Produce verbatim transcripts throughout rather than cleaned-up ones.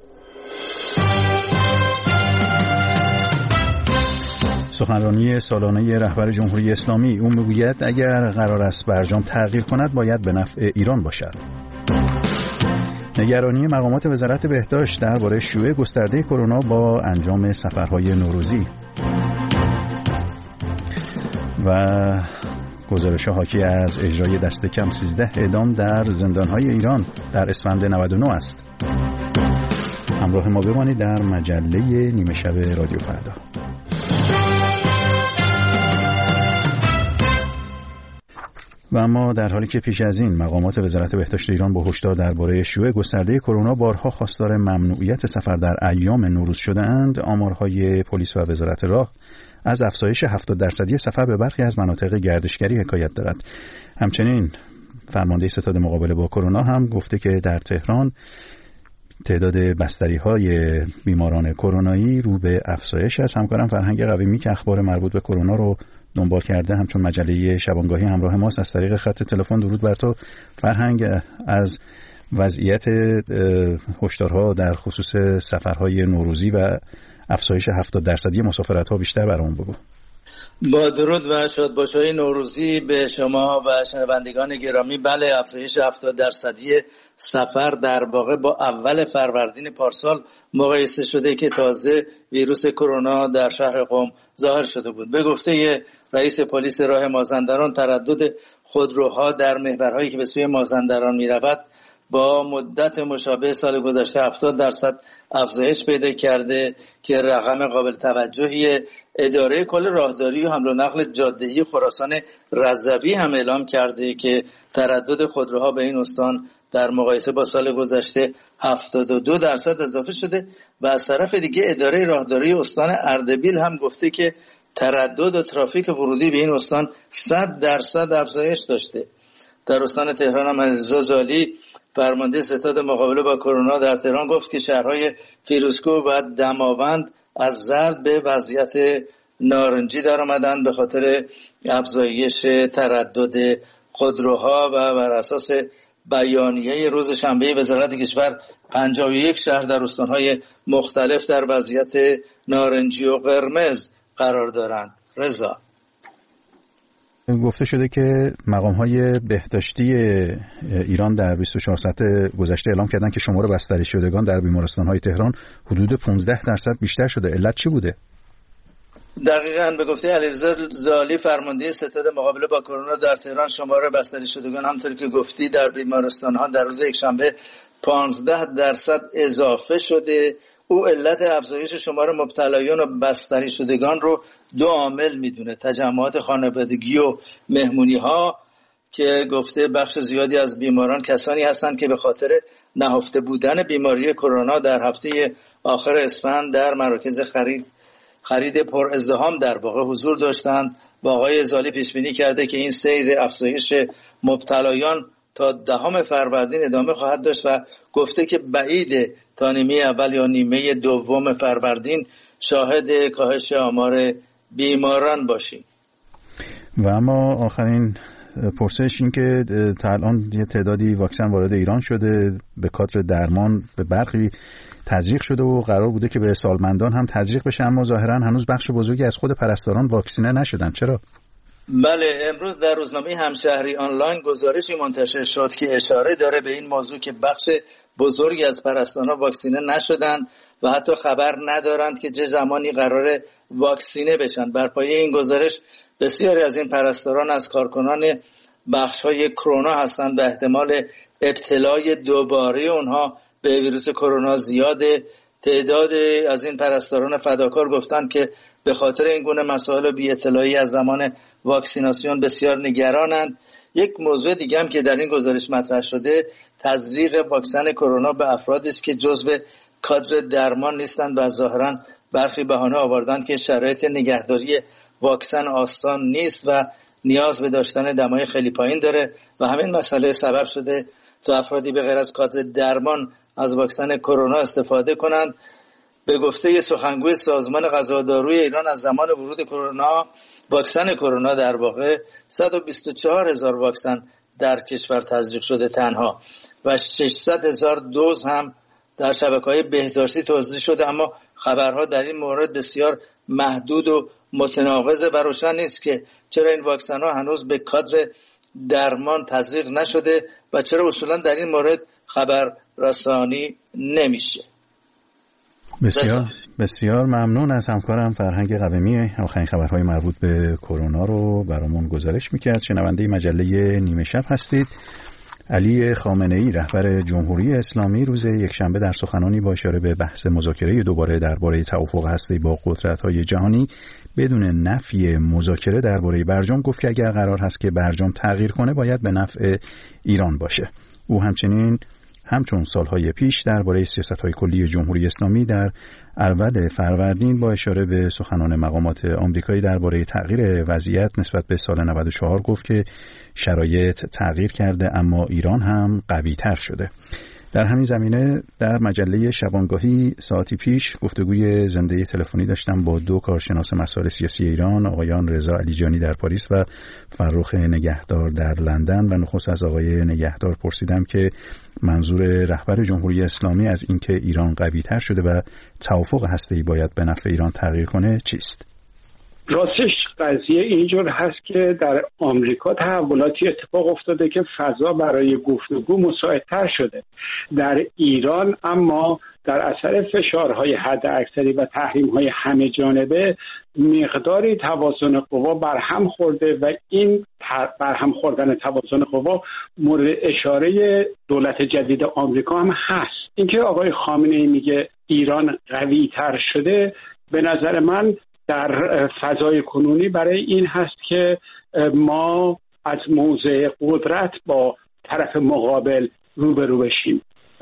سخنرانی سالانه رهبر جمهوری اسلامی، او میگوید اگر قرار است برجام تغییر کند باید به نفع ایران باشد. نگرانی مقامات وزارت بهداشت درباره شیوع گسترده کرونا با انجام سفرهای نوروزی و گزارش حاکی از اجرای دست کم سیزده اعدام در زندانهای ایران در اسفند نود و نه است. همراه ما بمانید در مجله نیمه شب رادیو فردا. و اما در حالی که پیش از این مقامات وزارت بهداشت ایران با هشدار درباره شیوع گسترده کرونا بارها خواستار ممنوعیت سفر در ایام نوروز شده‌اند، آمارهای پلیس و وزارت راه از افزایش هفتاد درصدی سفر به برخی از مناطق گردشگری حکایت دارد. همچنین فرمانده ستاد مقابله با کرونا هم گفته که در تهران تعداد بستری‌های بیماران کرونایی رو به افزایش است. همکارم فرهنگ قویمی که اخبار مربوط به کرونا رو دنبال کرده همچون مجله شبانگاهی همراه ماست از طریق خط تلفن. درود بر تو فرهنگ، از وضعیت هشدارها در خصوص سفرهای نوروزی و افزایش هفتاد درصدی مسافرت‌ها بیشتر برامون بگو. با درود و شادباشی نوروزی به شما و شنوندگان گرامی. بله، افزایش هفتاد درصدی سفر در واقع با اول فروردین پارسال مقایسه شده که تازه ویروس کرونا در شهر قم ظاهر شده بود. به گفته رئیس پلیس راه مازندران، تردد خودروها در محورهایی که به سوی مازندران می رود با مدت مشابه سال گذشته هفتاد درصد افزایش پیدا کرده که رقم قابل توجهی. اداره کل راهداری و حمل و نقل جاده‌ای خراسان رضوی هم اعلام کرده که تردد خودروها به این استان در مقایسه با سال گذشته هفتاد و دو درصد اضافه شده و از طرف دیگه اداره راهداری استان اردبیل هم گفته که تردد و ترافیک ورودی به این استان صد درصد افزایش داشته. در استان تهران هم علیرضا زالی، فرمانده ستاد مقابله با کرونا در تهران، گفت که شهرهای فیروزکوه و دماوند از زرد به وضعیت نارنجی در آمدن به خاطر افزایش تردد خودروها و بر اساس بیانیه روز شنبه وزارت کشور پنجاه و یک شهر در استانهای مختلف در وضعیت نارنجی و قرمز قرار دارند. رضا، گفته شده که مقام‌های بهداشتی ایران در بیست و چهار ساعت گذشته اعلام کردن که شمار بستری شدگان در بیمارستان‌های تهران حدود پانزده درصد بیشتر شده. علت چی بوده؟ دقیقاً به گفته علیرضا زالی، فرمانده ستاد مقابله با کرونا در تهران، شمار بستری شدگان همونطور که گفتی در بیمارستان‌ها در روز یکشنبه پانزده درصد اضافه شده. او علت افزایش شمار مبتلایان و بستری شدگان رو دو عامل میدونه: تجمعات خانوادگی و مهمونی ها که گفته بخش زیادی از بیماران کسانی هستند که به خاطر نهفته بودن بیماری کرونا در هفته آخر اسفند در مراکز خرید خرید پر ازدحام در واقع حضور داشتند. و آقای زالی پیش بینی کرده که این سیر افزایش مبتلایان تا دهم فروردین ادامه خواهد داشت و گفته که بعیده تا نیمه اول یا نیمه دوم فروردین شاهد کاهش آمار بیماران باشیم. و اما آخرین پرسش این که تا الان یه تعدادی واکسن وارد ایران شده، به کادر درمان به برخی تزریق شده و قرار بوده که به سالمندان هم تزریق بشه، اما ظاهرا هنوز بخش بزرگی از خود پرستاران واکسینه نشدن. چرا؟ بله، امروز در روزنامه همشهری آنلاین گزارشی منتشر شد که اشاره داره به این موضوع که بخش بزرگی از پرستاران واکسینه نشدن و حتی خبر ندارند که چه زمانی قرار واکسینه بشن. بر پایه این گزارش بسیاری از این پرستاران از کارکنان بخش‌های کرونا هستند و احتمال ابتلای دوباره اونها به ویروس کرونا زیاده. تعداد از این پرستاران فداکار گفتند که به خاطر این گونه مسائل و بی اطلاعی از زمان واکسیناسیون بسیار نگرانند. یک موضوع دیگه هم که در این گزارش مطرح شده، تزریق واکسن کرونا به افرادی است که جزو کادر درمان نیستند و ظاهراً برخی بهانه آوردند که شرایط نگهداری واکسن آسان نیست و نیاز به داشتن دمای خیلی پایین داره و همین مسئله سبب شده تا افرادی به غیر از کادر درمان از واکسن کرونا استفاده کنند. به گفته سخنگوی سازمان غذا و داروی ایران، از زمان ورود کرونا واکسن کرونا در واقع صد و بیست و چهار هزار واکسن در کشور تزریق شده تنها و ششصد هزار دوز هم در شبکه‌های بهداشتی توزیع شده، اما خبرها در این مورد بسیار محدود و متناقض و روشن نیست که چرا این واکسن ها هنوز به کادر درمان تزریق نشده و چرا اصولا در این مورد خبر رسانی نمیشه. بسیار بسیار ممنون از همکارم فرهنگ قومی. آخرین خبرهای مربوط به کرونا رو برامون گزارش میکرد. شنونده مجله نیمه شب هستید. علی خامنه‌ای رهبر جمهوری اسلامی روز یکشنبه در سخنانی با اشاره به بحث مذاکره دوباره درباره توافق هسته‌ای با قدرت‌های جهانی بدون نفی مذاکره درباره برجام گفت که اگر قرار هست که برجام تغییر کنه باید به نفع ایران باشه. او همچنین همچون سالهای پیش درباره سیاست‌های کلی جمهوری اسلامی در اول فروردین با اشاره به سخنان مقامات آمریکایی درباره تغییر وضعیت نسبت به سال نود و چهار گفت که شرایط تغییر کرده اما ایران هم قوی‌تر شده. در همین زمینه در مجله شبانگاهی ساعتی پیش گفتگوی زنده تلفنی داشتم با دو کارشناس مسائل سیاسی ایران، آقایان رضا علیجانی در پاریس و فرخ نگهدار در لندن، و نخست از آقای نگهدار پرسیدم که منظور رهبر جمهوری اسلامی از اینکه ایران قوی‌تر شده و توافق هسته‌ای باید به نفع ایران تغییر کنه چیست؟ راستش قضیه اینجور هست که در آمریکا تحولاتی اتفاق افتاده که فضا برای گفتگو مساعدتر شده. در ایران اما در اثر فشارهای حداکثری و تحریم‌های همه جانبه مقداری توازن قوا برهم خورده و این برهم خوردن توازن قوا مورد اشاره دولت جدید آمریکا هم هست. اینکه آقای خامنه‌ای میگه ایران قوی‌تر شده، به نظر من در فضای کنونی برای این هست که ما از موضع قدرت با طرف مقابل روبرو بشیم.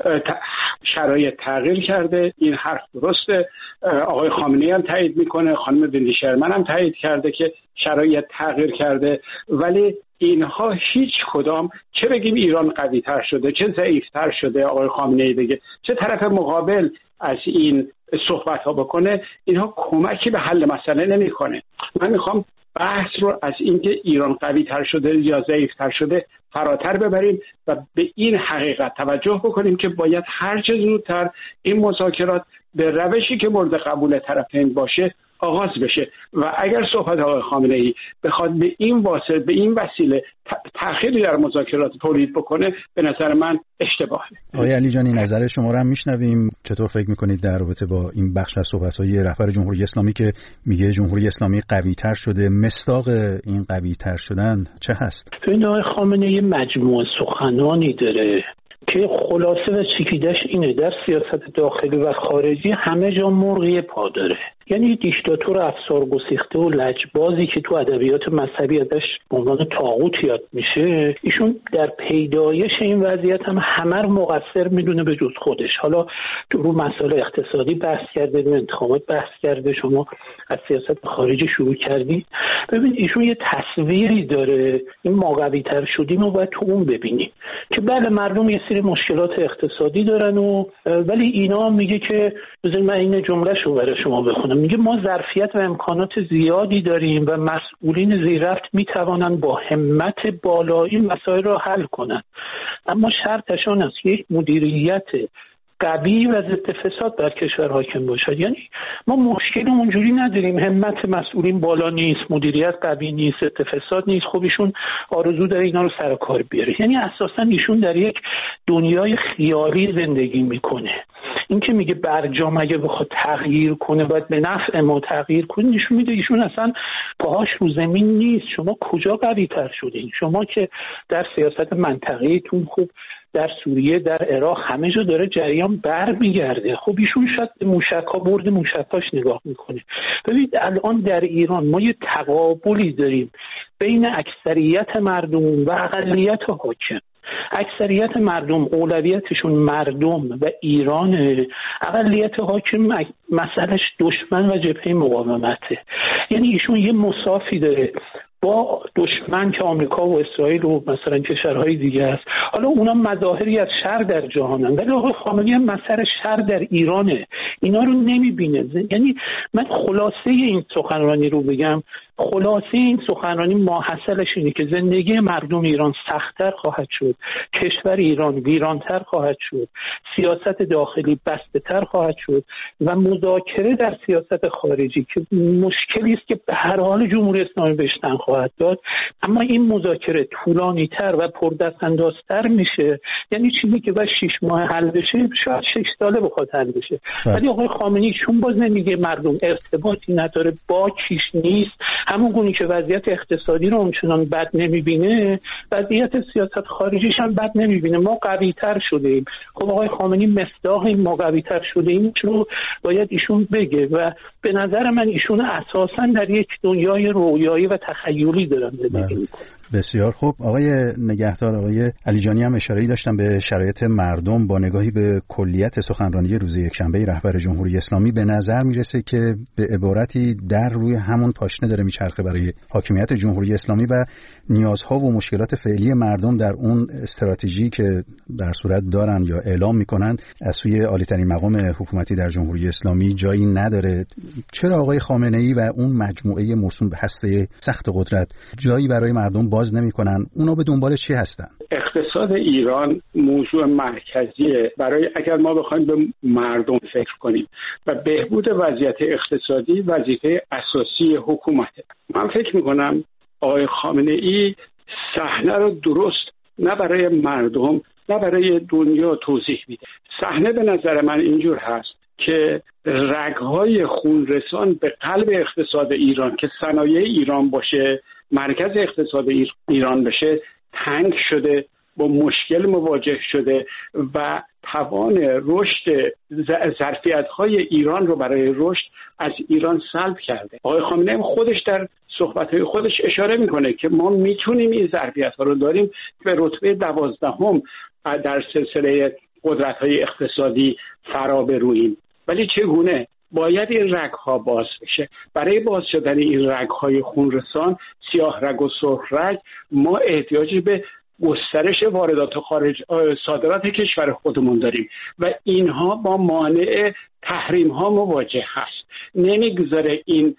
شرایط تغییر کرده، این حرف درسته. آقای خامنه‌ای هم تایید میکنه، خانم ویندی شرمن هم تایید کرده که شرایط تغییر کرده، ولی اینها هیچ کدام، چه بگیم ایران قوی تر شده چه ضعیف تر شده آقای خامنه‌ای بگه، چه طرف مقابل از این صحبت ها بکنه، اینها کمکی به حل مسئله نمیکنه. من میخوام بحث رو از اینکه ایران قوی تر شده یا ضعیف تر شده فراتر ببریم و به این حقیقت توجه بکنیم که باید هر چه زودتر این مذاکرات به روشی که مورد قبول طرفین باشه آغاز بشه و اگر صحبت آقای خامنه‌ای بخواد به این واسطه به این وسیله تأخیری در مذاکرات تولید بکنه، به نظر من اشتباهه. آقای علیجانی، نظر شما رو هم میشنویم. چطور فکر میکنید در رابطه با این بخش از صحبت‌های رهبر جمهوری اسلامی که میگه جمهوری اسلامی قوی‌تر شده، مصداق این قوی‌تر شدن چه هست؟ این آقای خامنه‌ای مجموعه سخنانی داره که خلاصه و چکیدش اینه: در سیاست داخلی و خارجی همه جا مرغی پا داره. یعنی دیکتاتور افسار گسیخته و لجبازی که تو ادبیات مذهبی ازش به عنوان طاغوت یاد میشه، ایشون در پیدایش این وضعیت هم همه رو مقصر میدونه به جز خودش. حالا تو رو مسائل اقتصادی بحث کرده، رو انتخابات بحث کرده، شما از سیاست خارجی شروع کردید. ببین ایشون یه تصویری داره، این ما قوی‌تر شدیم رو باید تو اون ببینیم که بله مردم یه سری مشکلات اقتصادی دارن و ولی اینا میگه که بذارید من این جمله‌شو برای شما بخونم. میگه ما ظرفیت و امکانات زیادی داریم و مسئولین زیررفت میتوانند با همت بالا این مسائل را حل کنند، اما شرطش آن است که یک مدیریت قوی و ضد فساد در کشور حاکم باشد. یعنی ما مشکل اونجوری نداریم، همت مسئولین بالا نیست، مدیریت قوی نیست، ضد فساد نیست، خب ایشون آرزو داره اینا رو سر کار بیاره. یعنی اساسا ایشون در یک دنیای خیالی زندگی میکنه. این که میگه برجام اگه بخواد تغییر کنه باید به نفع ما تغییر کنه، نشون میده ایشون اصلا پاهاش رو زمین نیست. شما کجا قوی تر شدین؟ شما که در سیاست منطقه‌ایتون خوب در سوریه، در عراق، همه جا داره جریان بر میگرده. خب ایشون شاید موشک‌ها برد موشکاش نگاه میکنه. ببینید الان در ایران ما یه تقابلی داریم بین اکثریت مردم و اقلیت حاکم. اکثریت مردم اولویتشون مردم و ایران، اقلیت حاکم مسئلهش دشمن و جبهه مقاومته. یعنی ایشون یه مصافی داره با دشمن که آمریکا و اسرائیل و مثلا کشورهای دیگه است. حالا اونا مظاهری از شر در جهانن، ولی آقای خامنه‌ای هم مسئله شر در ایرانه، اینا رو نمیبینه. یعنی من خلاصه این سخنرانی رو بگم، خلاصه این سخنرانی ماحصلش اینه که زندگی مردم ایران سخت‌تر خواهد شد، کشور ایران ویرانتر خواهد شد، سیاست داخلی بسته‌تر خواهد شد و مذاکره در سیاست خارجی که مشکلی است که به هر حال جمهوری اسلامی بهش تن خواهد داد، اما این مذاکره طولانی‌تر و پردست‌اندازتر میشه. یعنی چیزی که بعد شش ماه حل بشه شاید شش ساله بخواد حل بشه. ولی آقای خامنه‌ای چون با زندگی مردم ارتباطی نداره، باکیش نیست، همون گونه که وضعیت اقتصادی رو اونچنان بد نمیبینه، وضعیت سیاست خارجیش هم بد نمیبینه. ما قوی‌تر شدیم. خب آقای خامنه‌ای مصداق این ما قوی‌تر شدیم رو باید ایشون بگه و به نظر من ایشون اساساً در یک دنیای رویایی و تخیلی دارن زندگی میکنن. بسیار خوب. آقای نگهدار، آقای علیجانی هم اشاره‌ای داشتن به شرایط مردم با نگاهی به کلیت سخنرانی روز یکشنبه رهبر جمهوری اسلامی. به نظر میرسه که به عبارتی در روی همون پاشنه داره میچرخه برای حاکمیت جمهوری اسلامی و نیازها و مشکلات فعلی مردم در اون استراتژی که در صورت دارن یا اعلام میکنن از سوی عالی‌ترین مقام حکومتی در جمهوری اسلامی جایی نداره. چرا آقای خامنه‌ای و اون مجموعه موسوم به هسته سخت قدرت جایی برای مردم باز نمی‌کنن؟ اونا به دنبال چی هستن؟ اقتصاد ایران موضوع مرکزیه برای اگر ما بخوایم به مردم فکر کنیم و بهبود وضعیت اقتصادی وظیفه اساسی حکومته. من فکر می‌کنم آقای خامنه‌ای صحنه رو درست نه برای مردم نه برای دنیا توضیح میده. صحنه به نظر من اینجور هست که رگ‌های خونرسان به قلب اقتصاد ایران که صنایع ایران باشه، مرکز اقتصاد ایران بشه، تنگ شده، با مشکل مواجه شده و توان رشد ظرفیت‌های ایران رو برای رشد از ایران سلب کرده. آقای خامنه‌ای خودش در صحبت‌های خودش اشاره میکنه که ما میتونیم این ظرفیت‌ها رو داریم به رتبه دوازدهم در سلسله قدرت‌های اقتصادی فرا برویم. ولی چگونه؟ باید این رگ‌ها باز بشه. برای باز شدن این رگ‌های خونرسان، سیاه رگ و سرخ رگ، ما احتیاجی به گسترش واردات و خارج صادرات کشور خودمون داریم و اینها با مانع تحریم ها مواجه هست. نمیگذاره این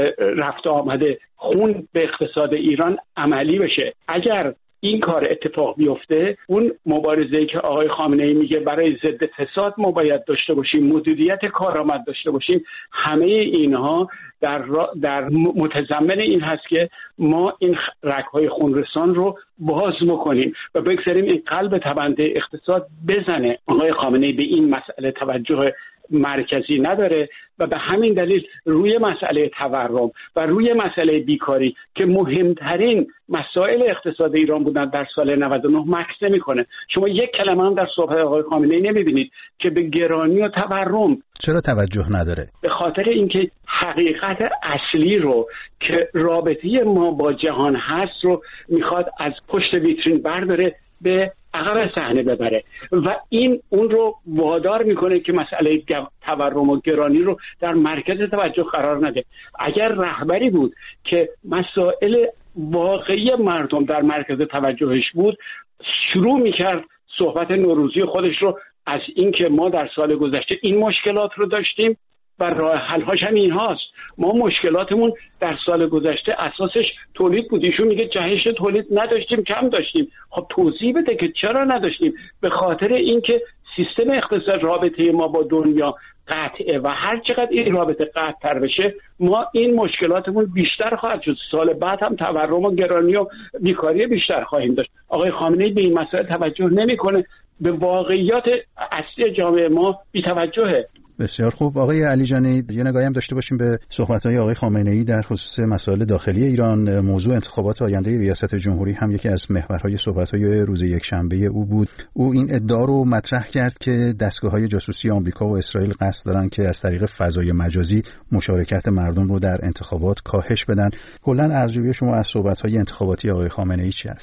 رفت آمده خون به اقتصاد ایران عملی بشه. اگر این کار اتفاق بیفته، اون مبارزه‌ای که آقای خامنه‌ای میگه برای ضد فساد ما باید داشته باشیم، مدیریت کارآمد داشته باشیم، همه اینها در در متضمن این هست که ما این رگ‌های خونرسان رو باز بکنیم و بگذاریم این قلب تبنده اقتصاد بزنه. آقای خامنه‌ای به این مسئله توجه مرکزی نداره و به همین دلیل روی مسئله تورم و روی مسئله بیکاری که مهمترین مسائل اقتصاد ایران بودن در سال نود و نه مکث نمی‌کنه. شما یک کلمه هم در صحبت آقای خامنه‌ای نمی‌بینید که به گرانی و تورم چرا توجه نداره؟ به خاطر اینکه حقیقت اصلی رو که رابطه ما با جهان هست رو میخواد از پشت ویترین برداره به عقب صحنه ببره و این اون رو وادار میکنه که مسئله تورم و گرانی رو در مرکز توجه قرار نده. اگر رهبری بود که مسائل واقعی مردم در مرکز توجهش بود، شروع میکرد صحبت نوروزی خودش رو از این که ما در سال گذشته این مشکلات رو داشتیم و راه حل‌هاش هم این هاست. ما مشکلاتمون در سال گذشته اساسش تولید بود. ایشون میگه جهش تولید نداشتیم، کم داشتیم. خب توضیح بده که چرا نداشتیم. به خاطر اینکه سیستم اقتصاد رابطه ما با دنیا قطعه و هر چقدر این رابطه قطع‌تر بشه ما این مشکلاتمون بیشتر خواهد شد. سال بعد هم تورم و گرانی و بیکاری بیشتر خواهیم داشت. آقای خامنه‌ای به این مسائل توجه نمی‌کنه، به واقعیات اصلی جامعه ما بی‌توجهه. بسیار خوب. آقای علیجانی، یه نگاهی هم داشته باشیم به صحبت‌های آقای خامنه‌ای در خصوص مسائل داخلی ایران. موضوع انتخابات آینده ریاست جمهوری هم یکی از محورهای صحبت‌های روز یکشنبه او بود. او این ادعا رو مطرح کرد که دستگاه‌های جاسوسی آمریکا و اسرائیل قصد دارن که از طریق فضای مجازی مشارکت مردم رو در انتخابات کاهش بدن. کلاً ارزیابی شما از صحبت‌های انتخاباتی آقای خامنه‌ای چی است؟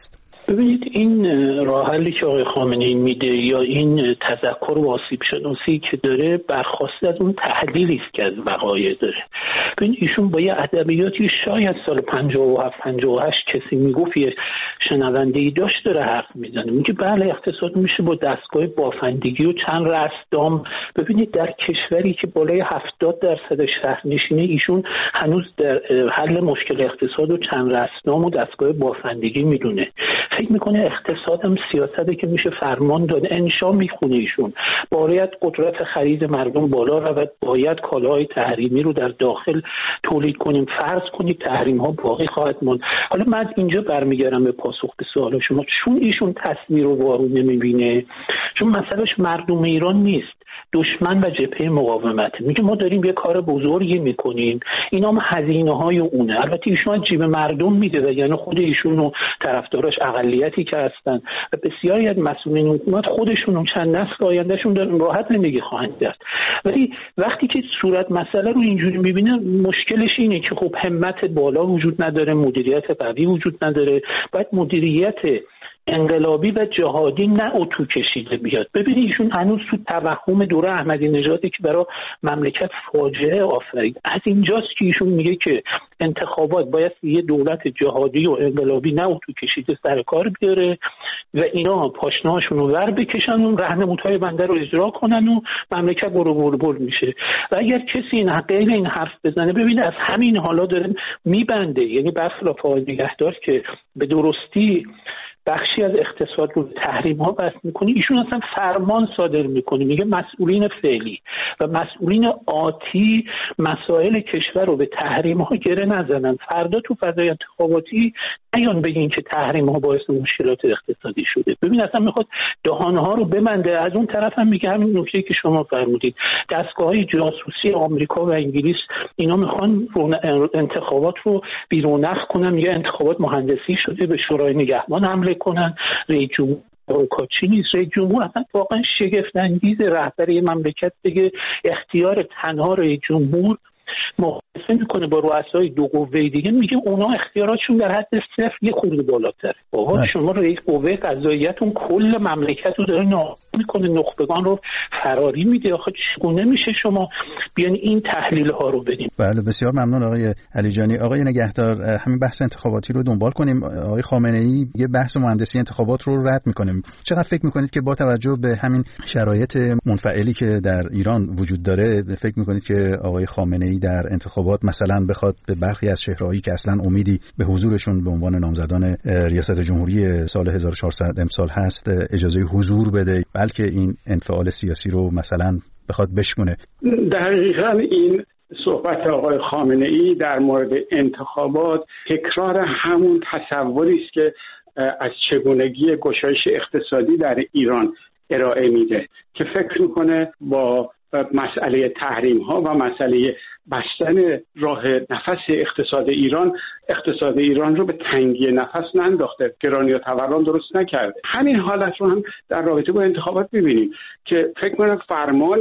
ببینید این راه حلی که آقای خامنه‌ای میده یا این تذکر و آسیب شناسی که داره برخواسته از اون تحلیلی است که از وقایع داره. ببین ایشون با یه ادبیاتی شاید سال پنجاه و هفت پنجاه و هشت کسی میگفت یه شنونده‌ای داشت داره حرف میزنه، میگه بله اقتصاد میشه با دستگاه بافندگی و چند رستام. ببینید در کشوری که بالای هفتاد درصد شهرنشینه ایشون هنوز در حل مشکل اقتصاد و چند رستام و دستگاه بافندگی میدونه. فکر میکنه اقتصاد هم سیاسته که میشه فرمان داد. انشا میخونه ایشون باید قدرت خرید مردم بالا رود، باید کالاهای تحریمی رو در داخل تولید کنیم. فرض کنید تحریم ها باقی خواهد ماند. حالا من اینجا برمیگردم به پاسخ به سوال شما، چون ایشون تصویر رو وارو نمیبینه، چون مسئلهش مردم ایران نیست، دشمن و جبهه مقاومت. میگه ما داریم یه کار بزرگی میکنیم، اینا هم هزینه های اونه. البته ایشون از جیب مردم میده و یعنی خود ایشون و طرفداراش اقلیتی که هستن و بسیاری از مسئولین حکومت خودشون و چند نسل آیندهشون دارن راحت زندگی خواهند کرد. ولی وقتی که صورت مسئله رو اینجوری میبینه مشکلش اینه که خب همت بالا وجود نداره، مدیریت قوی وجود نداره، باید مدیریت انقلابی و جهادی نه اتو کشیده بیاد. ببینید ایشون هنوز تو توهم دوره احمدی نژادی که برای مملکت فاجعه آفرید. از اینجاست که ایشون میگه که انتخابات باید یه دولت جهادی و انقلابی نه اتو کشیده سر کار بیاره و اینا پاشنهاشون رو ور بکشن و راهنمودهای بنده رو اجرا کنن و مملکت برو بربر میشه. و اگر کسی این غیر این حرف بزنه، ببینید از همین حالا داره میبنده، یعنی برخلاف آقای نگهدار که به درستی بخشی از اقتصاد رو تحریم ها بس میکنه، ایشون اصلا فرمان صادر میکنه، میگه مسئولین فعلی و مسئولین آتی مسائل کشور رو به تحریم ها گره نزنن. فردا تو فضای انتخاباتی نیان بگین که تحریم ها باعث مشکلات اقتصادی شده. ببین اصلا میخواد دهان ها رو ببنده. از اون طرف هم میگه همین نکته که شما فرمودید، دستگاه های جاسوسی آمریکا و انگلیس اینا میخوان انتخابات رو بیرونخ کنن. میگه انتخابات مهندسی شده، به شورای نگهبان حمله کنن. رئیس جمهور روکاچی نیست، رئیس جمهور اصلا واقعا شگفت انگیز رهبر مملکت بگه اختیار تنها رئیس جمهور مقایسه میکنه با رؤسای دو قوه دیگه، میگه اونا اختیاراتشون در حد صفر یه خورده بالاتره. بابا شما رئیس قوه قضاییتون کل مملکت رو داره نابود میکنه، نخبگان رو فراری میده. آخه چگونه میشه شما بیان این تحلیل ها رو بدین؟ بله بسیار ممنون آقای علیجانی. آقای نگهدار، همین بحث انتخاباتی رو دنبال کنیم. آقای خامنه‌ای یه بحث مهندسی انتخابات رو رد میکنه. چقدر فکر میکنید که با توجه به همین شرایط منفعلی که در ایران وجود داره، فکر میکنید که آقای خامنه‌ای در انتخابات مثلا بخواد به برخی از چهره‌هایی که اصلا امیدی به حضورشون به عنوان نامزدان ریاست جمهوری سال هزار و چهارصد امسال هست اجازه حضور بده، بلکه این انفعال سیاسی رو مثلا بخواد بشکنه؟ دقیقاً این صحبت آقای خامنه‌ای در مورد انتخابات تکرار همون تصوری است که از چگونگی گشایش اقتصادی در ایران ارائه میده که فکر میکنه با مسئله تحریم ها و مسئله بستن راه نفس اقتصاد ایران اقتصاد ایران رو به تنگی نفس ننداخته، گرانی و تورم درست نکرده. همین حالت رو هم در رابطه با انتخابات می‌بینیم که فکر کنم فرمان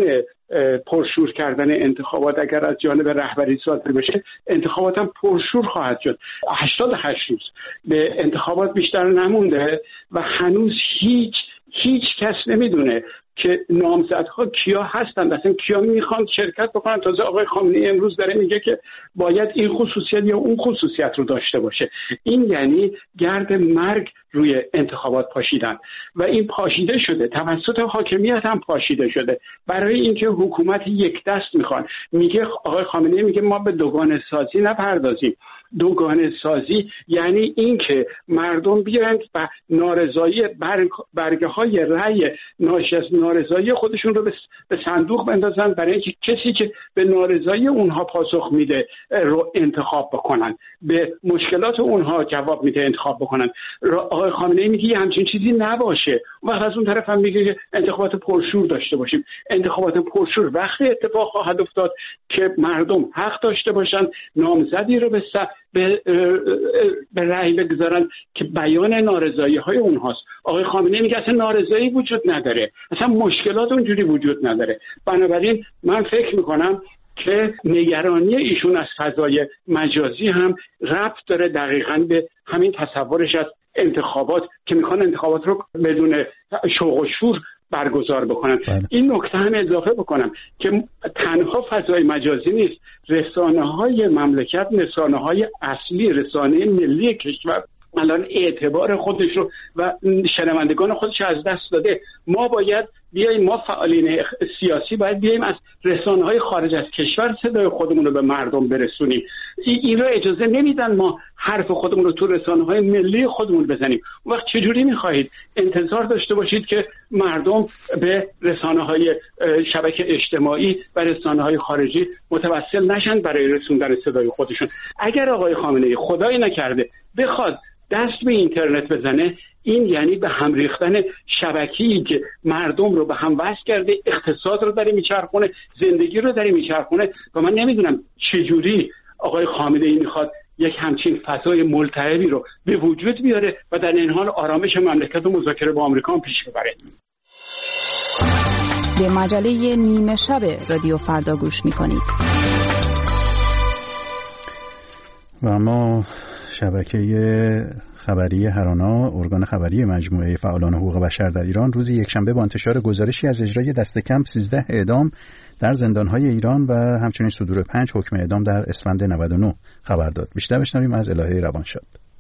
پرشور کردن انتخابات اگر از جانب رهبری صادر بشه، انتخابات هم پرشور خواهد شد. هشتاد و هشت روز به انتخابات بیشتر نمونده و هنوز هیچ هیچ کس نمیدونه که نامزدها کیا هستند، اصلا کیا میخوان شرکت بکنن. تازه آقای خامنه‌ای امروز داره میگه که باید این خصوصیت یا اون خصوصیت رو داشته باشه. این یعنی گرد مرگ روی انتخابات پاشیدن و این پاشیده شده توسط حاکمیت هم پاشیده شده برای اینکه حکومت یک دست میخوان. میگه آقای خامنه‌ای میگه ما به دوگانه سازی نپردازیم. دوگانه سازی یعنی این که مردم بیان و نارضایی برگ برگه های رأی ناشی از نارضایی خودشون رو به صندوق بندازن برای اینکه کسی که به نارضایی اونها پاسخ میده رو انتخاب بکنن، به مشکلات اونها جواب میده انتخاب بکنن. آقای خامنه‌ای میگه همچین چیزی نباشه و از اون طرف هم میگه که انتخابات پرشور داشته باشیم. انتخابات پرشور وقتی اتفاق خواهد افتاد که مردم حق داشته باشن نامزدی رو به به به رأی بگذارن که بیان نارضایی های اونهاست. آقای خامنه‌ای میگه اصلا نارضایی وجود نداره، اصلا مشکلات اونجوری وجود نداره. بنابراین من فکر میکنم که نگرانی ایشون از فضای مجازی هم ربط داره دقیقاً به همین تصورش از انتخابات که میخوان انتخابات رو بدون شوق و شور برگزار بکنن. بله. این نکته هم اضافه بکنم که تنها فضای مجازی نیست، رسانه‌های مملکت، رسانه‌های اصلی، رسانه ملی کشور الان اعتبار خودش رو و شنوندگان خودش از دست داده. ما باید بیاییم، ما فعالین سیاسی باید بیاییم از رسانه‌های خارج از کشور صدای خودمون رو به مردم برسونیم. این رو اجازه نمیدن ما حرف خودمون رو تو رسانه‌های ملی خودمون بزنیم. اون وقت چجوری می‌خواهید انتظار داشته باشید که مردم به رسانه‌های شبکه اجتماعی و رسانه‌های خارجی متوسل نشن برای رسوندن صدای خودشون؟ اگر آقای خامنه‌ای خدای نکرده بخواد دست به اینترنت بزنه، این یعنی به هم ریختن شبکه‌ای که مردم رو به هم وصل کرده، اقتصاد رو داره میچرخونه، زندگی رو داره میچرخونه و من نمیدونم چجوری آقای خامنه‌ای میخواد یک همچین فضای ملتهبی رو به وجود بیاره و در این حال آرامش مملکت و مذاکره با آمریکا هم پیش ببره. به مجله نیمه شب رادیو فردا گوش میکنید. و اما شبکه خبری هرانا، ارگان خبری مجموعه فعالان حقوق بشر در ایران، روز یکشنبه با انتشار گزارشی از اجرای دست کم سیزده اعدام در زندان‌های ایران و همچنین صدور پنج حکم اعدام در اسفند نود و نه خبر داد. بیشتر بشنویم از الهه روانشاد.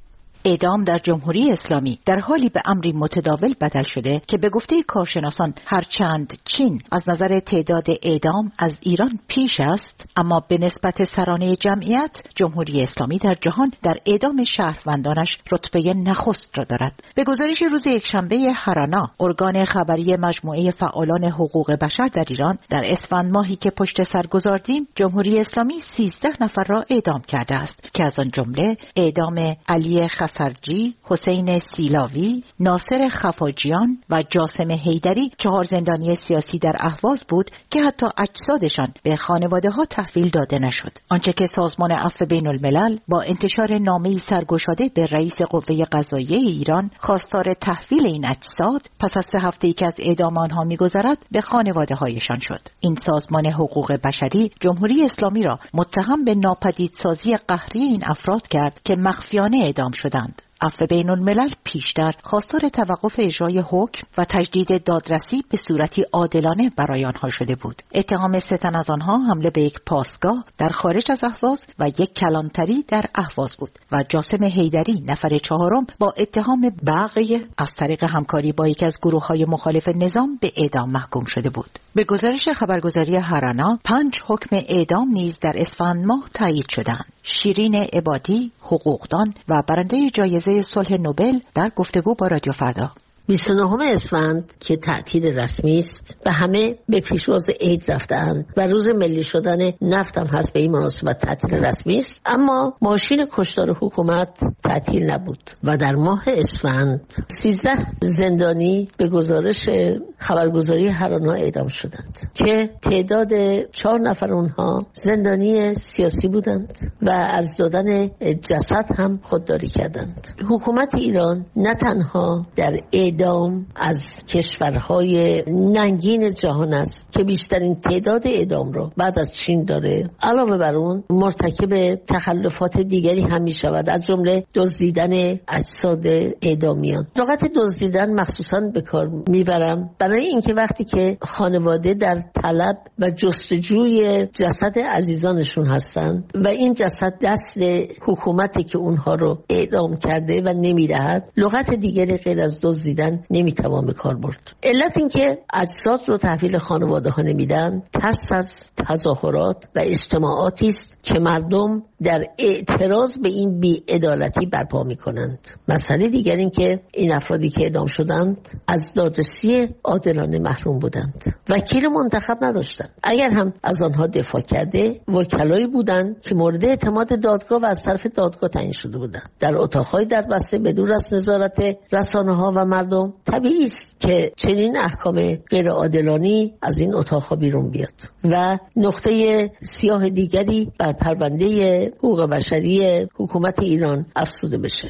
اعدام در جمهوری اسلامی در حالی به امری متداول بدل شده که به گفته کارشناسان هرچند چین از نظر تعداد اعدام از ایران پیش است، اما به نسبت سرانه جمعیت جمهوری اسلامی در جهان در اعدام شهروندانش رتبه نخست را دارد. به گزارش روز یکشنبه هرانا، ارگان خبری مجموعه فعالان حقوق بشر در ایران، در اسفند ماهی که پشت سر گذاردیم، جمهوری اسلامی سیزده نفر را اعدام کرده است که از آن جمله اعدام علی سرجی، حسین سیلاوی، ناصر خفاجیان و جاسم حیدری، چهار زندانی سیاسی در اهواز بود که حتی اجسادشان به خانواده ها تحویل داده نشد. آنچه که سازمان عفو بین الملل با انتشار نامه‌ای سرگشاده به رئیس قوه قضاییه ایران خواستار تحویل این اجساد پس از سه هفته‌ای که از اعدام آنها می‌گذرد به خانواده هایشان شد. این سازمان حقوق بشری جمهوری اسلامی را متهم به ناپدیدسازی قهری این افراد کرد که مخفیانه اعدام شدند. عفو بین الملل پیشتر خواستار توقف اجرای حکم و تجدید دادرسی به صورتی عادلانه برای آنها شده بود. اتهام سه تن از آنها حمله به یک پاسگاه در خارج از اهواز و یک کلانتری در اهواز بود و جاسم حیدری نفر چهارم با اتهام بغی از طریق همکاری با یکی از گروه‌های مخالف نظام به اعدام محکوم شده بود. به گزارش خبرگزاری هرانا، پنج حکم اعدام نیز در اسفند ماه تایید شدند. شیرین عبادی، حقوقدان و برنده جایزه صلح نوبل در گفتگو با رادیو فردا: بیست و نهم اسفند که تعطیل رسمی است و همه به پیشواز عید رفتند و روز ملی شدن نفت هم هست، به این مناسبت تعطیل رسمی است، اما ماشین کشتار حکومت تعطیل نبود و در ماه اسفند سیزده زندانی به گزارش خبرگزاری هرانا اعدام شدند که تعداد چهار نفر اونها زندانی سیاسی بودند و از دادن جسد هم خودداری کردند. حکومت ایران نه تنها در اعدام از کشورهای ننگین جهان است که بیشترین تعداد اعدام رو بعد از چین داره، علاوه بر اون مرتکب تخلفات دیگری هم می شود، از جمله دزدیدن اجساد اعدامیان. لغت دزدیدن مخصوصا به کار میبرم برای اینکه وقتی که خانواده در طلب و جستجوی جسد عزیزانشون هستند و این جسد دست حکومتی که اونها رو اعدام کرده و نمیدهد، لغت دیگری غیر از دزدیدن نمیتوان به کار برد. علت این که اجساد رو تحویل خانواده ها نمیدن، ترس از تظاهرات و اجتماعاتی است که مردم در اعتراض به این بی‌عدالتی برپا میکنند. مسئله دیگر این که این افرادی که اعدام شدند از دادرسی عادلانه محروم بودند، وکیل منتخب نداشتند. اگر هم از آنها دفاع کرده، وکلایی بودند که مورد اعتماد دادگاه و از طرف دادگاه تعیین شده بودند. در اتاقهای در بسته بدون از نظارت رسانه‌ها و مردم، طبیعی است که چنین احکام غیر عادلانه از این اتاقها بیرون بیاد و نقطه سیاه دیگری بر پرونده حقوق بشری حکومت ایران افزوده بشه.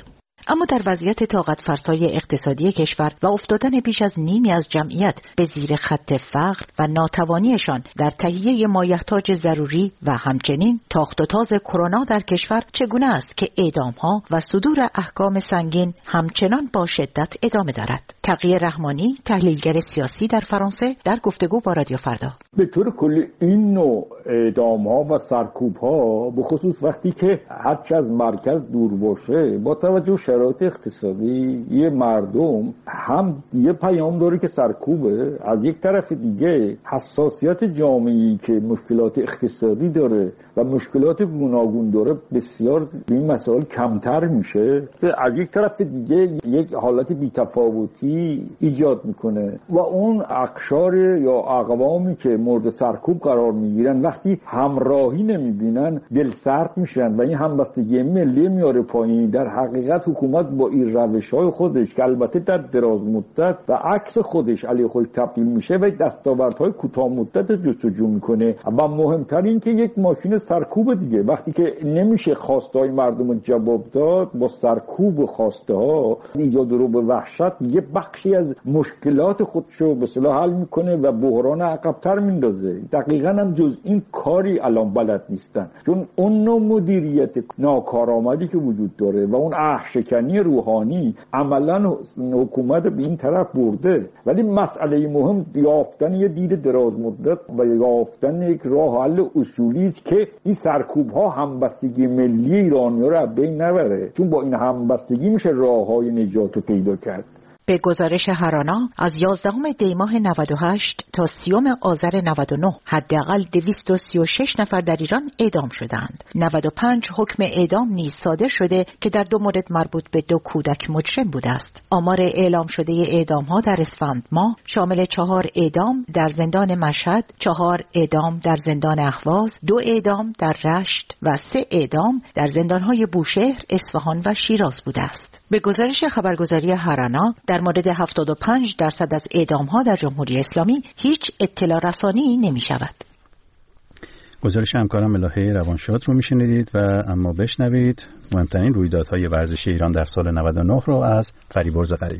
اما در وضعیت طاقت فرسای اقتصادی کشور و افتادن بیش از نیمی از جمعیت به زیر خط فقر و ناتوانیشان در تهیه مایحتاج ضروری و همچنین تاخت و تاز کرونا در کشور چگونه است که اعدام‌ها و صدور احکام سنگین همچنان با شدت ادامه دارد. تقی رحمانی، تحلیلگر سیاسی در فرانسه، در گفتگو با رادیو فردا: به طور کلی این نوع اعدام‌ها و سرکوب‌ها به خصوص وقتی که هرچه از مرکز دور باشه، با توجه به شرایط اقتصادی یه مردم، هم یه پیام داره که سرکوبه، از یک طرف دیگه حساسیت جامعه‌ای که مشکلات اقتصادی داره و مشکلات گوناگون داره بسیار به این مسائل کمتر میشه، از یک طرف دیگه یک حالت بی‌تفاوتی ایجاد میکنه و اون اقشار یا اقوامی که مورد سرکوب قرار میگیرن وقتی همراهی نمیبینن دل سرد میشن و این همبستگی ملی میاره پایین. در حقیقت حکومت با این روش‌های خودش که البته در دراز مدت و عکس خودش علی خودش تبدیل میشه و دستاوردهای کوتاه مدت جستجو میکنه و مهمتر این که یک ماشین سرکوب دیگه، وقتی که نمیشه خواسته‌های مردم جواب داد با سرکوب خواسته ها ایجاد رو به وحشت، یه بخشی از مشکلات خودشو به اصطلاح حل میکنه و بحران عقب‌تر میندازه. دقیقاً هم جز این کاری الان بلد نیستن، چون اون نوع مدیریت ناکارآمدی که وجود داره و اون احشکنی روحانی عملاً حکومت به این طرف برده. ولی مسئله مهم یافتن یه دید دراز مدت و یافتن یک راه حل اصولی است که این سرکوب ها همبستگی ملی ایرانی‌ها رو از بین نبره، چون با این همبستگی میشه راه‌های نجات رو پیدا کرد. به گزارش هرانا از یازدهم دی ماه نود و هشت تا سیوم آذر نود و نه حداقل دویست و سی و شش نفر در ایران اعدام شدند. نود و پنج حکم اعدام نیز صادر شده که در دو مورد مربوط به دو کودک مجرم بوده است. آمار اعلام شده اعدام ها در اسفند ماه شامل چهار اعدام در زندان مشهد، چهار اعدام در زندان اهواز، دو اعدام در رشت و سه اعدام در زندان های بوشهر، اصفهان و شیراز بوده است. به گزارش خبرگزاری هرانا در مورد هفتاد و پنج درصد از اعدام‌ها در جمهوری اسلامی هیچ اطلاع رسانی نمی‌شود. گزارش همکارم ملاحه روانشاد رو میشنیدید و اما بشنوید مهمترین رویدادهای ورزشی ایران در سال نود و نه رو از فریبرز غریب.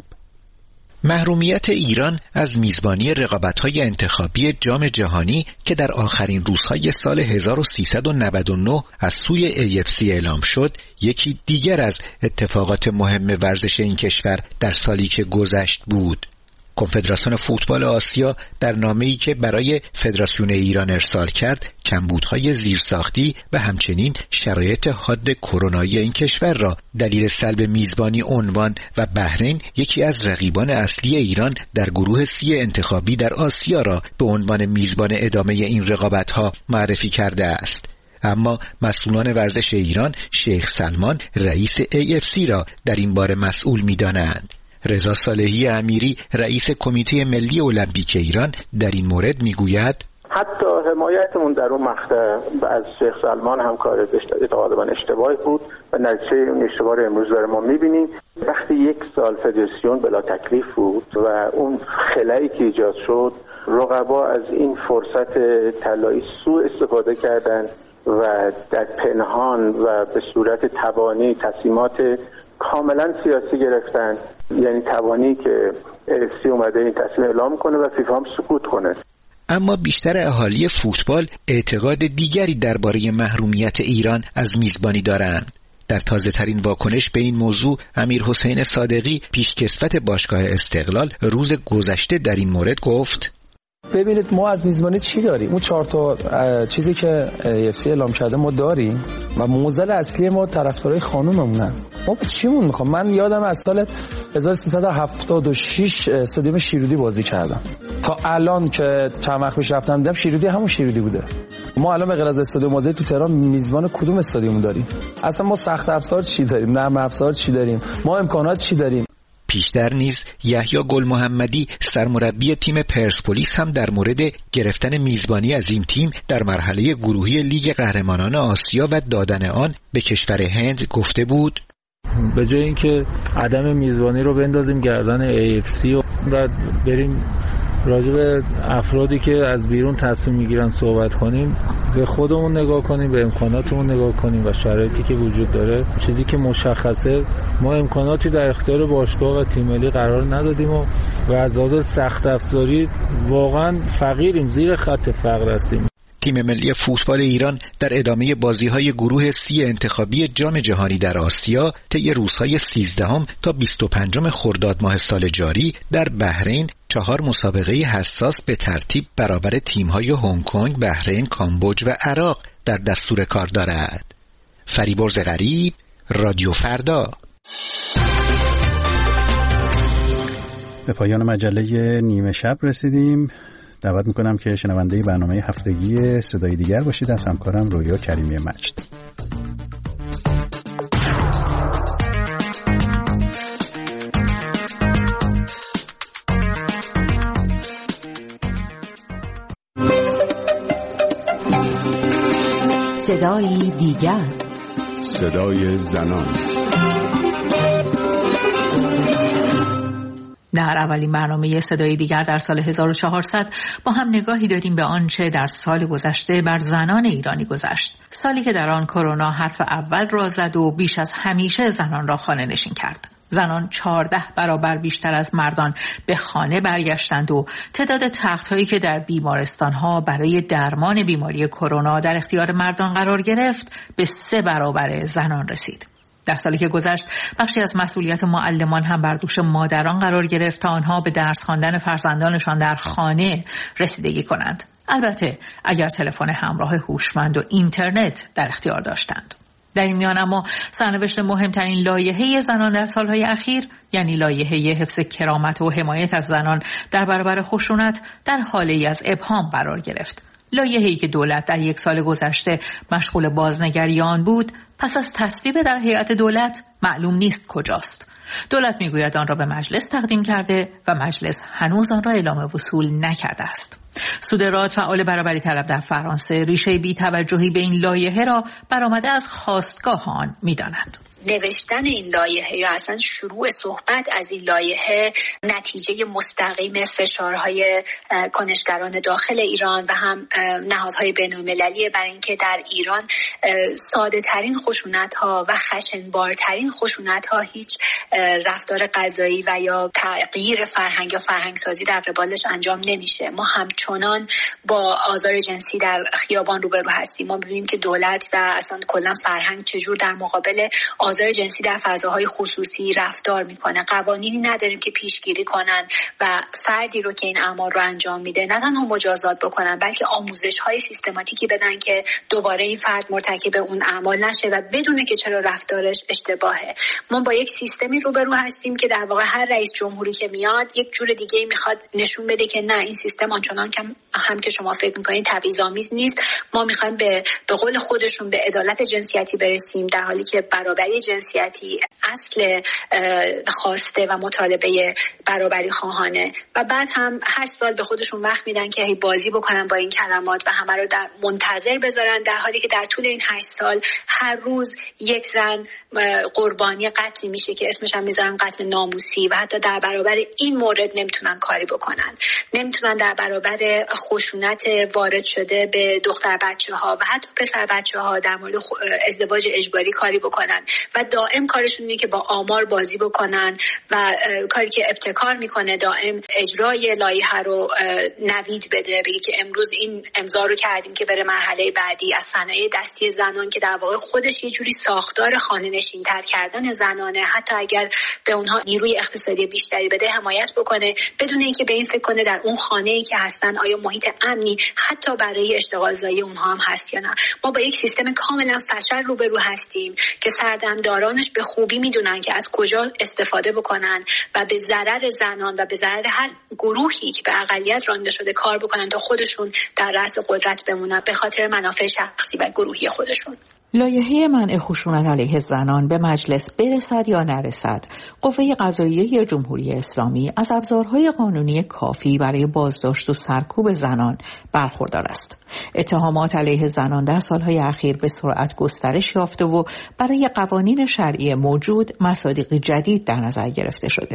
محرومیت ایران از میزبانی رقابت‌های انتخابی جام جهانی که در آخرین روزهای سال هزار و سیصد و نود و نه از سوی ای اف سی اعلام شد، یکی دیگر از اتفاقات مهم ورزش این کشور در سالی که گذشت بود. کنفدراسیون فوتبال آسیا در نامه‌ای که برای فدراسیون ایران ارسال کرد، کمبودهای زیرساختی و همچنین شرایط حاد کرونایی این کشور را دلیل سلب میزبانی عنوان و بحرین، یکی از رقیبان اصلی ایران در گروه سی انتخابی در آسیا، را به عنوان میزبان ادامه این رقابت‌ها معرفی کرده است. اما مسئولان ورزش ایران شیخ سلمان رئیس ای اف سی را در این باره مسئول می‌دانند. رضا صالحی امیری رئیس کمیته ملی المپیک ایران در این مورد میگوید حتی حمایتمون در اون مقطع از شیخ سلمان هم کار غالبا اشتباهی بود و نتیجه اون اشتباه رو امروز داره ما میبینیم. وقتی یک سال فدراسیون بلا تکلیف بود و اون خلایی که ایجاد شد، رقبا از این فرصت طلایی سوء استفاده کردند و در پنهان و به صورت تبانی تصمیمات کاملا سیاسی گرفتن، یعنی توانی که سی اومده این تصمیم اعلام کنه و فیفا هم سکوت کنه. اما بیشتر اهالی فوتبال اعتقاد دیگری درباره محرومیت ایران از میزبانی دارند. در تازه ترین واکنش به این موضوع امیر حسین صادقی پیشکسوت باشگاه استقلال روز گذشته در این مورد گفت: ببینید ما از میزبانی چی داریم؟ اون چهار تا چیزی که ای اف سی اعلام کرده ما داریم و موزل اصلی ما طرفدارای خانوممونن. ما چیمون میخوام؟ من یادم از سال هزار و سیصد و هفتاد و شش استادیوم شیرودی بازی کردم. تا الان که چند وقت پیش رفتم دیدم شیرودی همون شیرودی بوده. ما الان به غیر از استادیوم بازی تو تهران میزبان کدوم استادیوم داریم؟ اصلا ما سخت افزار چی داریم؟ نرم افزار چی داریم؟ ما امکانات چی داریم؟ پیشتر نیز یحیی گل محمدی سرمربی تیم پرسپولیس هم در مورد گرفتن میزبانی از این تیم در مرحله گروهی لیگ قهرمانان آسیا و دادن آن به کشور هند گفته بود: به جای اینکه عدم میزبانی رو بندازیم گردن ای اف سی و بریم راجع به افرادی که از بیرون تصمیم میگیرن صحبت کنیم، به خودمون نگاه کنیم، به امکاناتمون نگاه کنیم و شرایطی که وجود داره. چیزی که مشخصه ما امکاناتی در اختیار باشگاه و تیم ملی قرار ندادیم و و از لحاظ سخت افزاری واقعا فقیریم، زیر خط فقر هستیم. تیم ملی فوتبال ایران در ادامه بازی‌های گروه سی انتخابی جام جهانی در آسیا طی روزهای سیزدهم تا بیست و پنجم خرداد ماه سال جاری در بحرین چهار مسابقه حساس به ترتیب برابر تیم‌های هنگ کنگ، بحرین، کامبوج و عراق در دستور کار دارد. فریبرز غریب، رادیو فردا. به پایان مجله نیمه شب رسیدیم. دعوت میکنم که شنونده برنامه هفتگی صدای دیگر باشید از همکارم رویا کریمی مجد. صدای دیگر، صدای زنان. در اولین برنامه صدای دیگر در سال هزار و چهارصد با هم نگاهی داریم به آنچه در سال گذشته بر زنان ایرانی گذشت. سالی که در آن کرونا حرف اول را زد و بیش از همیشه زنان را خانه نشین کرد. زنان چهارده برابر بیشتر از مردان به خانه برگشتند و تعداد تخت‌هایی که در بیمارستان‌ها برای درمان بیماری کرونا در اختیار مردان قرار گرفت به سه برابر زنان رسید. در سالی که گذشت بخشی از مسئولیت معلمان هم بر دوش مادران قرار گرفت تا آنها به درس خواندن فرزندانشان در خانه رسیدگی کنند. البته اگر تلفن همراه هوشمند و اینترنت در اختیار داشتند. در این میان اما سرنوشت مهمترین لایحه زنان در سالهای اخیر، یعنی لایحه حفظ کرامت و حمایت از زنان در برابر خشونت، در حالی از ابهام قرار گرفت. لایحه‌ای که دولت در یک سال گذشته مشغول بازنگری آن بود، پس از تصویب در هیئت دولت معلوم نیست کجاست. دولت میگوید آن را به مجلس تقدیم کرده و مجلس هنوز آن را اعلام وصول نکرده است. سودرات فعال برابری طلب در فرانسه ریشه بی‌توجهی به این لایحه را برآمده از خواستگاه آن می‌داند. نوشتن این لایحه یا اصلا شروع صحبت از این لایحه نتیجه مستقیم فشارهای کنشگران داخل ایران و هم نهادهای بین‌المللی برای اینکه در ایران ساده ترین خشونت ها و خشنبارترین خشونت ها هیچ رفتار قضایی و یا تغییر فرهنگ یا فرهنگ سازی در قبالش انجام نمیشه. ما همچنان با آزار جنسی در خیابان روبرو هستیم. ما می‌بینیم که دولت و اصلا کلا فرهنگ چجور در مقابل آزار جنسی در فضاهای خصوصی رفتار میکنه. قوانینی نداریم که پیشگیری کنن و فردی رو که این اعمال رو انجام میده نه تنها مجازات بکنن، بلکه آموزش‌های سیستماتیکی بدن که دوباره این فرد مرتکب اون اعمال نشه و بدونه که چرا رفتارش اشتباهه. ما با یک سیستمی روبرو هستیم که در واقع هر رئیس جمهوری که میاد یک جور دیگه میخواد نشون بده که نه، این سیستم آنچنان که هم که شما فکر میکنید تبعیض‌آمیز نیست. ما میخوایم به به قول خودشون به عدالت جنسیتی برسیم، در حالی که برابری جنسیتی اصل خواسته و مطالبه برابری خواهانه. و بعد هم هشت سال به خودشون وقت میدن که هی بازی بکنن با این کلمات و همه رو در منتظر بذارن، در حالی که در طول این هشت سال هر روز یک زن قربانی قتلی میشه که اسمش هم میذارن قتل ناموسی و حتی در برابر این مورد نمیتونن کاری بکنن. نمیتونن در برابر خشونت وارد شده به دختر بچه ها و حتی پسر بچه ها در مورد ازدواج اجباری کاری بکنن و دائم کارشون اینه که با آمار بازی بکنن و کاری که ابتکار میکنه دائم اجرای لایحه رو نوید بده، بگه که امروز این امضا رو کردیم که بره مرحله بعدی از صنایع دستی زنان که در واقع خودش یه جوری ساختار خانه نشین تر کردن زنانه، حتی اگر به اونها نیروی اقتصادی بیشتری بده حمایت بکنه، بدون اینکه به این فکر کنه در اون خانه‌ای که هستن آیا محیط امنی حتی برای اشتغال زایی اونها هم هست یا نه. ما با یک سیستم کاملا فشل روبرو هستیم که سردمدارانش به خوبی میدونن که از کجا استفاده بکنن و به ضرر زنان و به ضرر هر گروهی که به اقلیت رانده شده کار بکنن تا خودشون در رأس قدرت بمونن به خاطر منافع شخصی و گروهی خودشون. لایحه منع خشونت علیه زنان به مجلس برسد یا نرسد، قوه قضاییه جمهوری اسلامی از ابزارهای قانونی کافی برای بازداشت و سرکوب زنان برخوردار است. اتهامات علیه زنان در سالهای اخیر به سرعت گسترش یافته و برای قوانین شرعی موجود مصادیق جدید در نظر گرفته شده.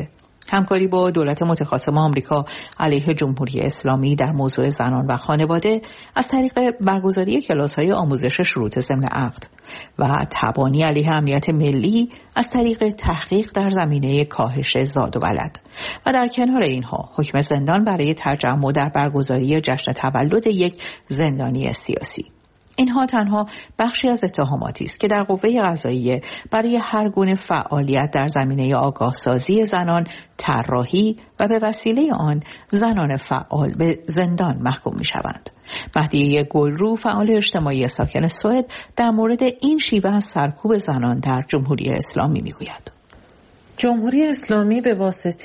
همکاری با دولت متخاصم آمریکا علیه جمهوری اسلامی در موضوع زنان و خانواده از طریق برگزاری کلاس‌های آموزش شروط ضمن عقد و تبانی علیه امنیت ملی از طریق تحقیق در زمینه کاهش زاد و ولد و در کنار اینها حکم زندان برای تجمع در برگزاری جشن تولد یک زندانی سیاسی. اینها تنها بخشی از اتهاماتی است که در قوه قضاییه برای هر گونه فعالیت در زمینه آگاهسازی زنان طراحی و به وسیله آن زنان فعال به زندان محکوم می‌شوند. مهدیه گلرو فعال اجتماعی ساکن سوئد در مورد این شیوه از سرکوب زنان در جمهوری اسلامی می‌گوید. جمهوری اسلامی به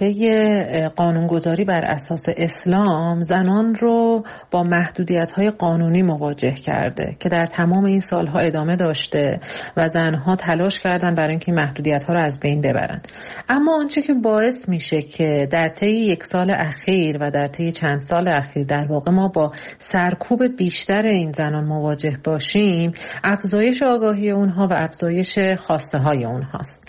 واسطه قانونگذاری بر اساس اسلام زنان رو با محدودیت‌های قانونی مواجه کرده که در تمام این سالها ادامه داشته و زنها تلاش کردن برای اینکه محدودیت‌ها رو از بین ببرن. اما آنچه که باعث میشه که در طی یک سال اخیر و در طی چند سال اخیر در واقع ما با سرکوب بیشتر این زنان مواجه باشیم، افزایش آگاهی اونها و افزایش خواسته‌های اونهاست.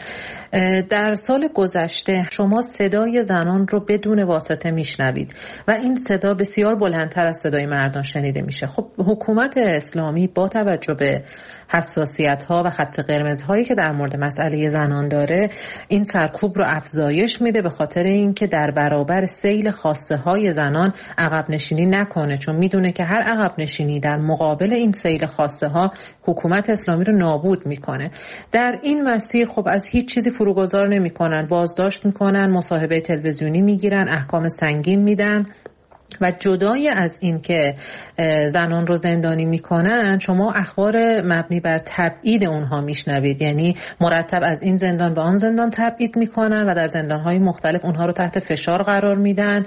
در سال گذشته شما صدای زنان رو بدون واسطه میشنوید و این صدا بسیار بلندتر از صدای مردان شنیده میشه. خب حکومت اسلامی با توجه به حساسیت‌ها و خط قرمزهایی که در مورد مسئله زنان داره این سرکوب رو افزایش میده به خاطر اینکه در برابر سیل خواسته‌های زنان عقب نشینی نکنه، چون میدونه که هر عقب نشینی در مقابل این سیل خواسته‌ها حکومت اسلامی رو نابود میکنه. در این مسیر خب از هیچ چیزی فروگذار نمیکنن، بازداشت میکنن، مصاحبه تلویزیونی میگیرن، احکام سنگین میدن و جدای از این که زنان رو زندانی میکنن شما اخبار مبنی بر تبعید اونها میشنوید، یعنی مرتب از این زندان به آن زندان تبعید میکنن و در زندانهای مختلف اونها رو تحت فشار قرار میدن.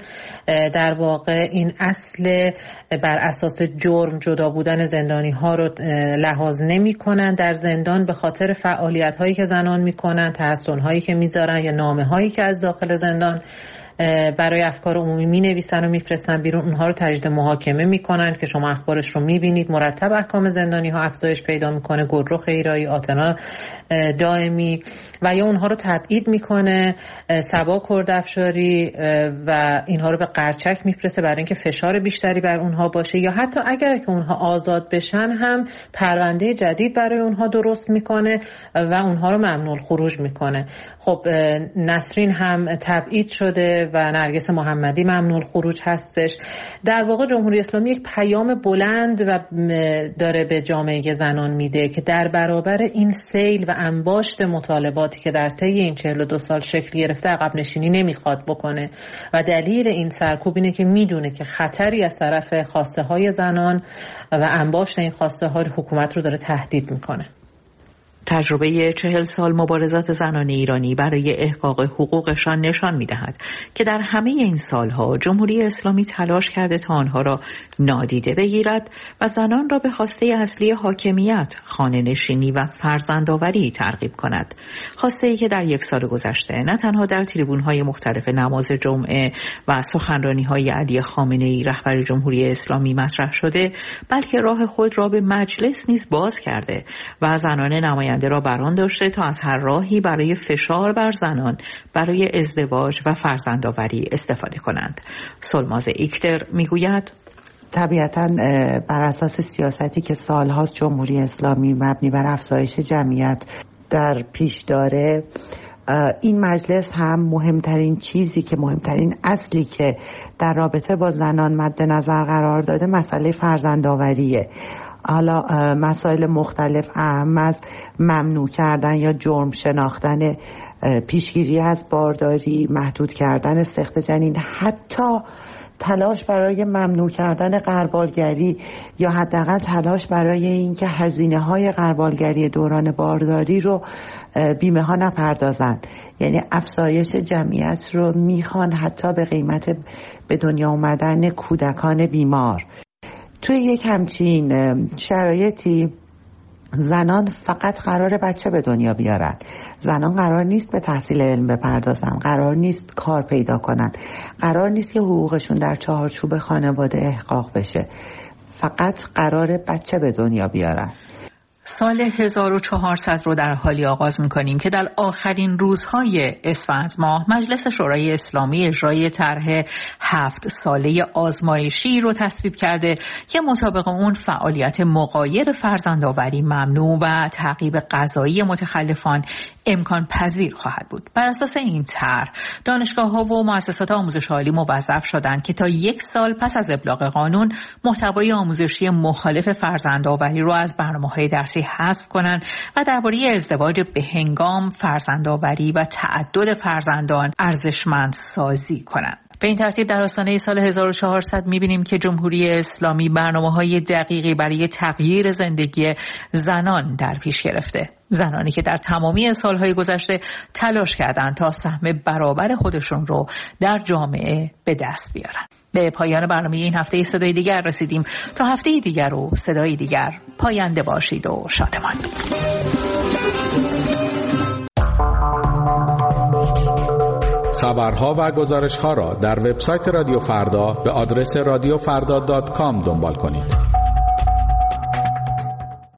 در واقع این اصل بر اساس جرم جدا بودن زندانی ها رو لحاظ نمی کنن در زندان به خاطر فعالیت هایی که زنان میکنن، تحصن هایی که میذارن یا نامه هایی که از داخل زندان برای افکار عمومی می نویسن و میفرستن بیرون، اونها رو تجدید محاکمه میکنن که شما اخبارش رو میبینید. مرتب احکام زندانی ها افزایش پیدا میکنه، گلرو خیرایی، آتنا دائمی و یا اونها رو تبعید میکنه، صبا کردافشاری و اینها رو به قرچک میفرسته برای اینکه فشار بیشتری بر اونها باشه، یا حتی اگر که اونها آزاد بشن هم پرونده جدید برای اونها درست میکنه و اونها رو ممنوع الخروج میکنه. خب نسرین هم تبعید شده و نرگس محمدی ممنوع الخروج هستش. در واقع جمهوری اسلامی یک پیام بلند و داره به جامعه زنان میده که در برابر این سیل و انباشت مطالباتی که در طی این چهل و دو سال شکل گرفته عقب نشینی نمیخواد بکنه و دلیل این سرکوب اینه که میدونه که خطری از طرف خواسته های زنان و انباشت این خواسته ها حکومت رو داره تهدید میکنه. تجربه چهل سال مبارزات زنان ایرانی برای احقاق حقوقشان نشان می‌دهد که در همه این سالها جمهوری اسلامی تلاش کرده تا آنها را نادیده بگیرد و زنان را به خواسته اصلی حاکمیت، خانه‌نشینی و فرزندآوری ترغیب کند. خواسته‌ای که در یک سال گذشته نه تنها در تریبون‌های مختلف نماز جمعه و سخنرانی‌های علی خامنه‌ای رهبر جمهوری اسلامی مطرح شده، بلکه راه خود را به مجلس نیز باز کرده و زنان نماینده را بران داشته تا از هر راهی برای فشار بر زنان برای ازدواج و فرزندآوری استفاده کنند. سلماز ایکتر میگوید طبیعتاً بر اساس سیاستی که سالهاست جمهوری اسلامی مبنی بر افزایش جمعیت در پیش داره، این مجلس هم مهمترین چیزی که مهمترین اصلی که در رابطه با زنان مد نظر قرار داده مسئله فرزندآوریه. حالا مسائل مختلف اهم از ممنوع کردن یا جرم شناختن، پیشگیری از بارداری، محدود کردن سقط جنین، حتی تلاش برای ممنوع کردن غربالگری یا حداقل تلاش برای اینکه هزینه‌های غربالگری دوران بارداری رو بیمه ها نپردازن. یعنی افزایش جمعیت رو میخوان حتی به قیمت به دنیا آمدن کودکان بیمار. توی یک همچین شرایطی زنان فقط قرار بچه به دنیا بیارن، زنان قرار نیست به تحصیل علم بپردازن، قرار نیست کار پیدا کنن، قرار نیست که حقوقشون در چهارچوب خانواده احقاق بشه، فقط قرار بچه به دنیا بیارن. سال هزار و چهارصد رو در حالی آغاز می‌کنیم که در آخرین روزهای اسفند ماه مجلس شورای اسلامی اجرای طرح هفت ساله آزمایشی رو تصویب کرده که مطابق اون فعالیت مغایر فرزندآوری ممنوع و تعقیب قضایی متخلفان امکان پذیر خواهد بود. بر اساس این طرح دانشگاه‌ها و مؤسسات آموزش عالی موظف شدند که تا یک سال پس از ابلاغ قانون محتوای آموزشی مخالف فرزندآوری رو از برنامه‌های درسی حذف کنند و درباره ازدواج به هنگام فرزندآوری و تعدد فرزندان ارزشمند سازی کنند. به این ترتیب در آستانه سال هزار و چهارصد می‌بینیم که جمهوری اسلامی برنامه‌های دقیقی برای تغییر زندگی زنان در پیش گرفته. زنانی که در تمامی سالهای گذشته تلاش کردند تا سهم برابر خودشون رو در جامعه به دست بیارن. به پایان برنامه این هفته صدای دیگر رسیدیم. تا هفته دیگر و صدای دیگر، پاینده باشید و شادمان. خبرها و گزارش‌ها را در وبسایت رادیو فردا به آدرس رادیو فردا دات کام دنبال کنید.